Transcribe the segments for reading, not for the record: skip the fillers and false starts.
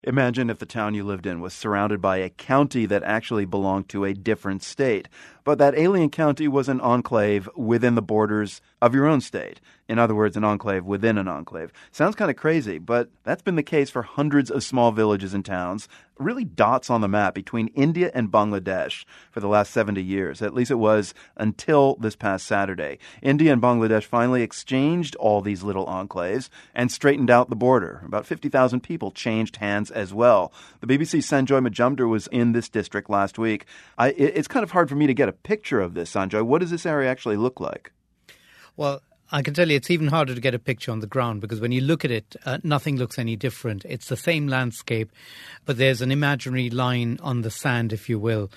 Imagine if the town you lived in was surrounded by a county that actually belonged to a different state, but that alien county was an enclave within the borders of your own state. In other words, an enclave within an enclave. Sounds kind of crazy, but that's been the case for hundreds of small villages and towns, really dots on the map between India and Bangladesh for the last 70 years. At least it was until this past Saturday. India and Bangladesh finally exchanged all these little enclaves and straightened out the border. About 50,000 people changed hands as well. The BBC's Sanjoy Majumdar was in this district last week. It's kind of hard for me to get a picture of this, Sanjoy. What does this area actually look like? Well, I can tell you it's even harder to get a picture on the ground because when you look at it, nothing looks any different. It's the same landscape, but there's an imaginary line on the sand, if you will.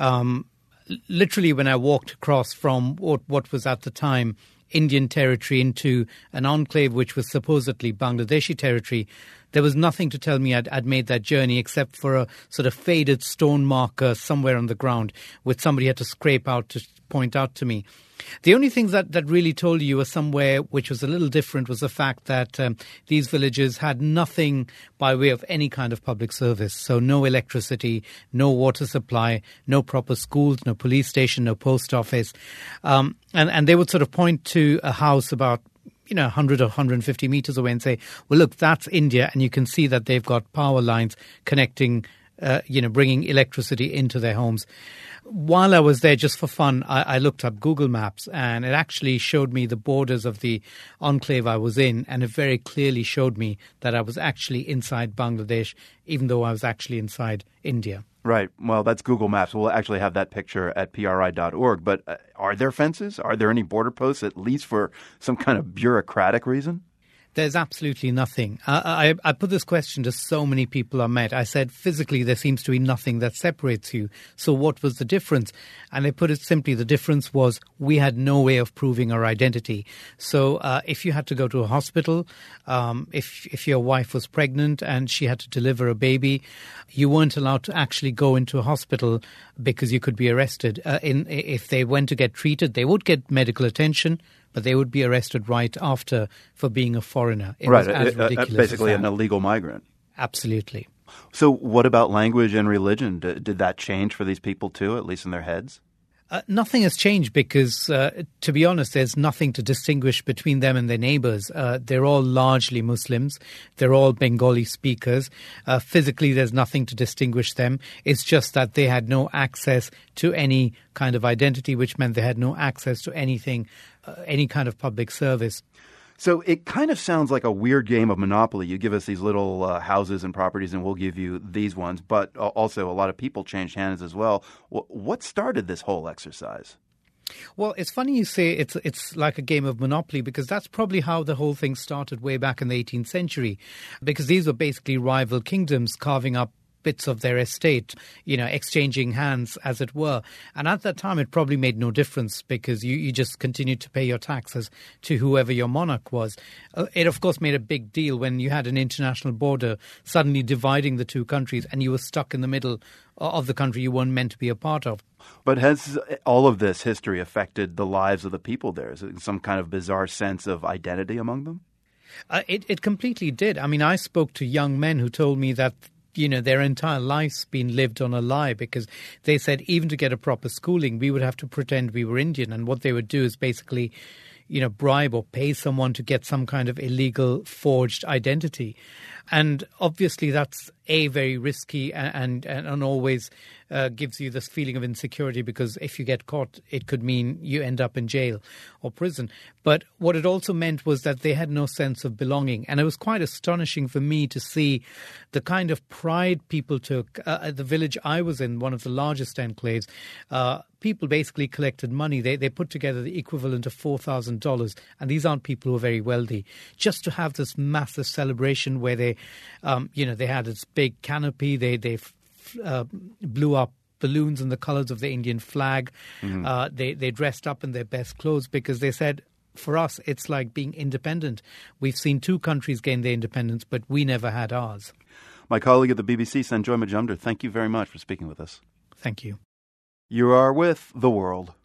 Literally, when I walked across from what was at the time Indian territory into an enclave which was supposedly Bangladeshi territory, there was nothing to tell me I'd made that journey except for a sort of faded stone marker somewhere on the ground which somebody had to scrape out to point out to me. The only thing that really told you was somewhere which was a little different was the fact that these villages had nothing by way of any kind of public service. So no electricity, no water supply, no proper schools, no police station, no post office. And they would sort of point to a house about 100 or 150 meters away and say, well, look, that's India. And you can see that they've got power lines connecting, bringing electricity into their homes. While I was there just for fun, I looked up Google Maps and it actually showed me the borders of the enclave I was in. And it very clearly showed me that I was actually inside Bangladesh, even though I was actually inside India. Right. Well, that's Google Maps. We'll actually have that picture at pri.org. But are there fences? Are there any border posts, at least for some kind of bureaucratic reason? There's absolutely nothing. I put this question to so many people I met. I said, physically, there seems to be nothing that separates you. So what was the difference? And they put it simply, the difference was we had no way of proving our identity. So if you had to go to a hospital, if your wife was pregnant and she had to deliver a baby, you weren't allowed to actually go into a hospital because you could be arrested. If they went to get treated, they would get medical attention, but they would be arrested right after for being a foreigner. It was as ridiculous basically as that. An illegal migrant. Absolutely. So what about language and religion? Did that change for these people too, at least in their heads? Nothing has changed because, to be honest, there's nothing to distinguish between them and their neighbors. They're all largely Muslims. They're all Bengali speakers. Physically, there's nothing to distinguish them. It's just that they had no access to any kind of identity, which meant they had no access to anything, any kind of public service. So it kind of sounds like a weird game of Monopoly. You give us these little houses and properties and we'll give you these ones. But also a lot of people changed hands as well. What started this whole exercise? Well, it's funny you say it's like a game of Monopoly because that's probably how the whole thing started way back in the 18th century. Because these were basically rival kingdoms carving up bits of their estate, exchanging hands, as it were. And at that time, it probably made no difference because you just continued to pay your taxes to whoever your monarch was. It, of course, made a big deal when you had an international border suddenly dividing the two countries and you were stuck in the middle of the country you weren't meant to be a part of. But has all of this history affected the lives of the people there? Is it some kind of bizarre sense of identity among them? It completely did. I mean, I spoke to young men who told me that their entire life's been lived on a lie because they said even to get a proper schooling, we would have to pretend we were Indian. And what they would do is basically, bribe or pay someone to get some kind of illegal forged identity. And obviously that's very risky and always gives you this feeling of insecurity because if you get caught, it could mean you end up in jail or prison. But what it also meant was that they had no sense of belonging. And it was quite astonishing for me to see the kind of pride people took. At the village I was in, one of the largest enclaves, people basically collected money. They put together the equivalent of $4,000. And these aren't people who are very wealthy. Just to have this massive celebration where they had this big canopy. They blew up balloons in the colors of the Indian flag. Mm-hmm. They dressed up in their best clothes because they said, for us, it's like being independent. We've seen two countries gain their independence, but we never had ours. My colleague at the BBC, Sanjoy Majumdar, thank you very much for speaking with us. Thank you. You are with The World.